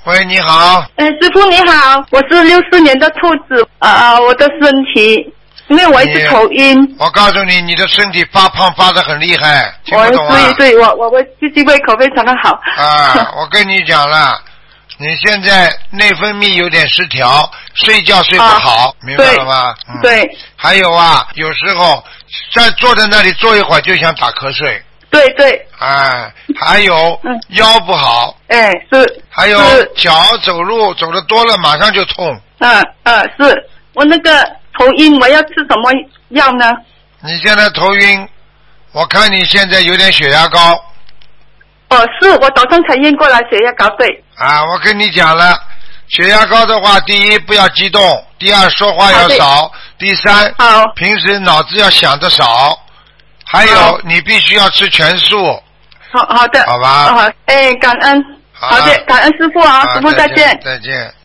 喂，你好。 师傅你好，我是64年的兔子，我的身体，因为我一直头晕。 我告诉你，你的身体发胖发得很厉害，听不懂啊？ 对，我自己胃口非常的好。 我跟你讲了，你现在内分泌有点失调，睡觉睡不好，明白了吗？ 对。 还有有时候坐在那里坐一会儿就想打瞌睡。 对。 还有腰不好。 是。 还有脚走路走得多了马上就痛。 是我那个头晕，我要吃什么药呢？ 你现在头晕，我看你现在有点血压高。 是我早上才验过来血压高，对。 我跟你讲了，血压高的话，第一不要激动，第二说话要少，第三平时脑子要想得少，还有你必须要吃全素。 好的。 好吧。 感恩。好的，感恩师傅啊，师傅再见。 再见。